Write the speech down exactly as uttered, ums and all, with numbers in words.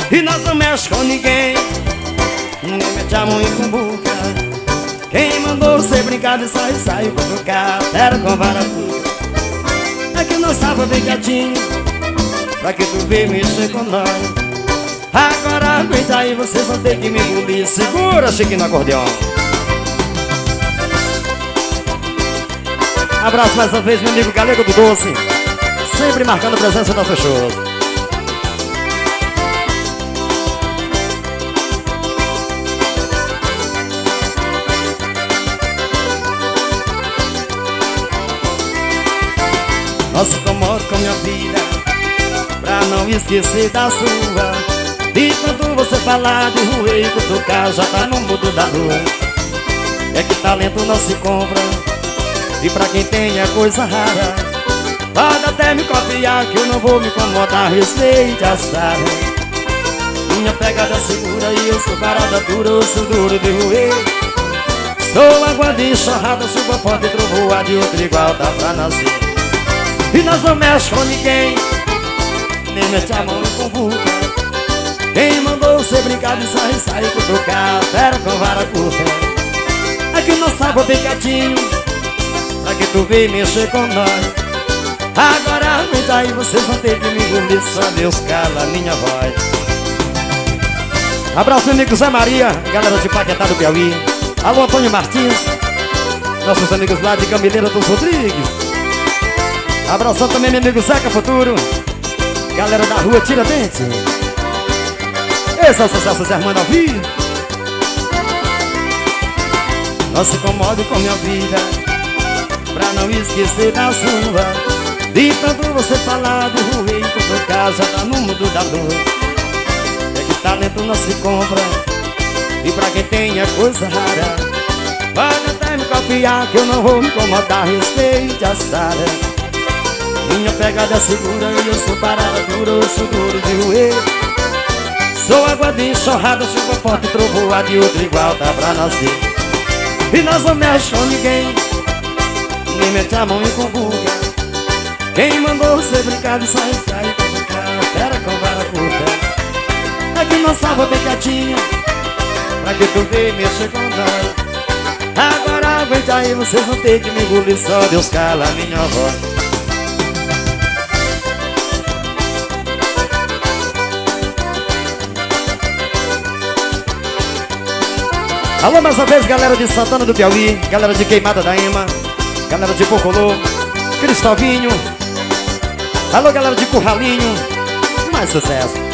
E nós não mexe com ninguém, ninguém mete a mão em cumbuca. Quem mandou você brincar de sair, saiu pra trocar era com vara curta. É que nós tava bem quietinho, pra que tu veio mexer com nós. Agora aguenta aí, vocês vão ter que me engolir. Segura, Chiquinho, no acordeão. Abraço mais uma vez, meu amigo Galego do Doce, sempre marcando presença nos nossos shows. Não se incomode com minha vida, pra não esquecer da sua. E quando você falar de rua e cutucar, já tá no mundo da lua. É que talento não se compra, e pra quem tem é coisa rara. Pode até me copiar que eu não vou me incomodar, respeite a Sara. Minha pegada segura e eu sou parada dura, eu sou duro de roer. Sou água de enxurrada, chuva forte e trovoada, de outro igual dá pra nascer. E nós não mexe com ninguém, nem mete a mão em cumbuca. Quem mandou você brincar de sair, sair com trocar fera com vara curta. É que nós tava bem quietinho, pra que tu veio mexer com nós. Agora aguenta aí, vocês vão ter que me engolir, só Deus cala a minha voz. Abraço meu amigo Zé Maria, galera de Paquetá do Piauí. Alô Antônio Martins, nossos amigos lá de Gamileira dos Rodrigues. Abração também meu amigo Zeca Futuro, galera da rua Tiradentes. Esse é o sucesso Zé Armando ao vivo. Não se incomode com minha vida, pra não esquecer da sua. E quando você falar de ruim, por casa tá no mundo da lua. É que talento não se compra, e pra quem tem é coisa rara. Pode até me copiar que eu não vou me incomodar, respeite a Sara. Minha pegada é segura e eu sou parada dura, eu sou duro de roer. Sou água de enxurrada, chuva forte e trovoada, de outro igual dá pra nascer. E nós não mexe com ninguém, nem mete a mão em cumbuca. Quem mandou você brincar de sair, sair pra brincar fera com vara curta. É que nós tava bem quietinho, pra que tu veio mexer com nós. Agora aguenta aí, vocês vão ter que me engolir, só Deus cala a minha voz. Alô mais uma vez, galera de Santana do Piauí, galera de Queimada da Ema, galera de Pocolô, Cristalvinho. Alô galera de Curralinho, mais sucesso.